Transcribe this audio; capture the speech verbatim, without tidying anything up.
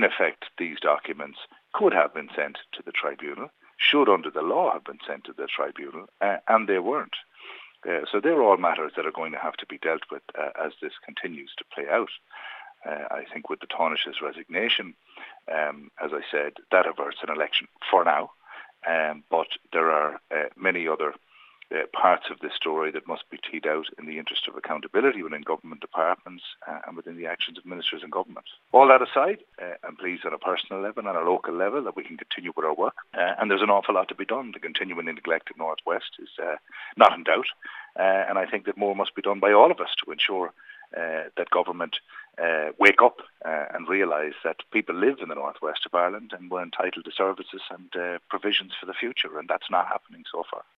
in effect, these documents could have been sent to the tribunal, should under the law have been sent to the tribunal, uh, and they weren't. Uh, so they're all matters that are going to have to be dealt with uh, as this continues to play out. Uh, I think with the Taoiseach's resignation, um, as I said, that averts an election for now, um, but there are uh, many other uh, parts of this story that must be teed out in the interest of accountability within government departments uh, and within the actions of ministers in government. All that aside, uh, I'm pleased on a personal level and a local level that we can continue with our work, uh, and there's an awful lot to be done. The continuing neglect of North West is uh, not in doubt, uh, and I think that more must be done by all of us to ensure uh, that government uh, wake up uh, and realise that people live in the northwest of Ireland and we're entitled to services and uh, provisions for the future, and that's not happening so far.